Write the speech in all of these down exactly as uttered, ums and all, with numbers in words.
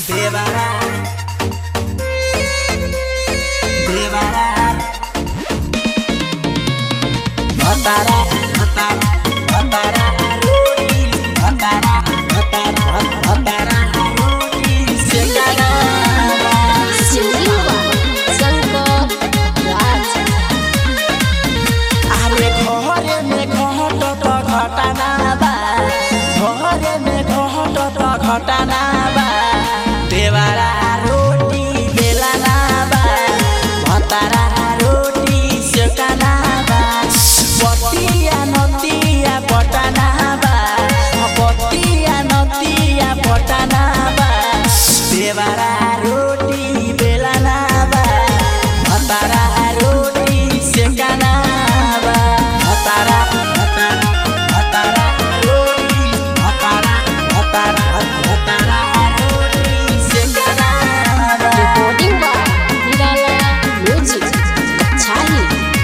देवरा देवरा भतारा भतारा भतारा रोटी भतारा भतारा भतारा रोटी सेकाना सिंगिवा संगीत राज अरे घरे में घट त घटना बा घरे में घट त घटना बा देवरा रोटी बेलाना बा भतारा रोटी सेकाना बा पतिया नतिया पटाना बा पतिया नतिया पटाना बा देवरा रोटी बेलाना बा भतारा रोटी सेकाना बा भतारा भतारा भतारा रोटी भतारा भतारा भतारा रोटी सेकाना बा रिकॉर्डिंग बाय निराला म्यूजिक छाही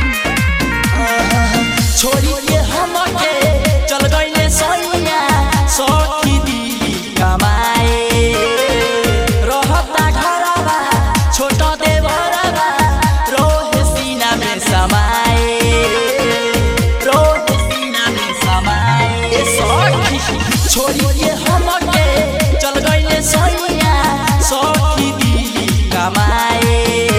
छोड़ी के हमके चल गईले सैया सखी दी कमाए रहता घरवा छोट देवरवा रोहे सीना में समाए रोहे सीना में समाए सखी छोड़ी के हमके चल गईले सैया सखी दी कमाए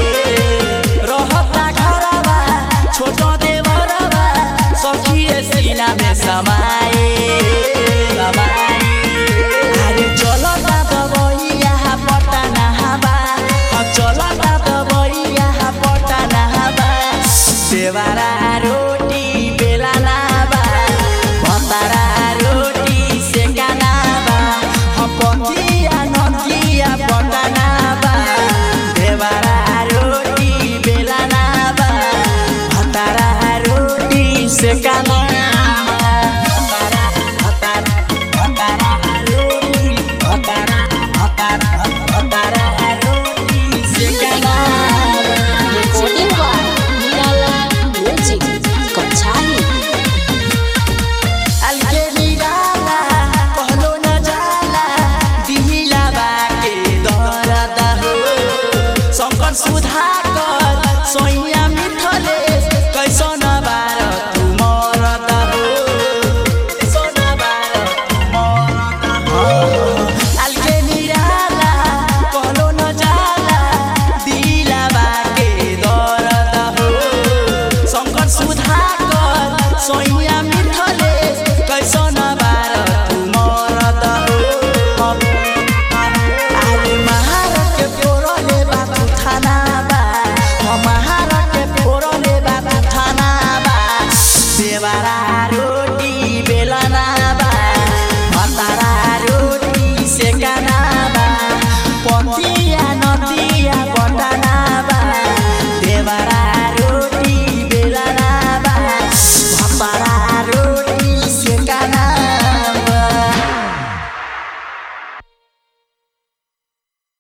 रहता घरवा छोट देवरवा सखी सीना में समाए समाए अरे चलता दबैया पटना हवा चलता दबैया पटना हवा देवरा रोटी बेलाना बा भतारा रोटी सेकाना बा पतिया नतिया पटना बा देवरा रोटी बेलाना बा भतारा रोटी सेकाना भतारा भतारा भतारा रोटी भतारा भतारा भतारा रोटी सेकाना रिकॉर्डिंग बाय निराला म्यूजिक छाही अलगे निराला कहलो न जाला दिहिला बाके दरदा हो शंकर सुधाकर सोई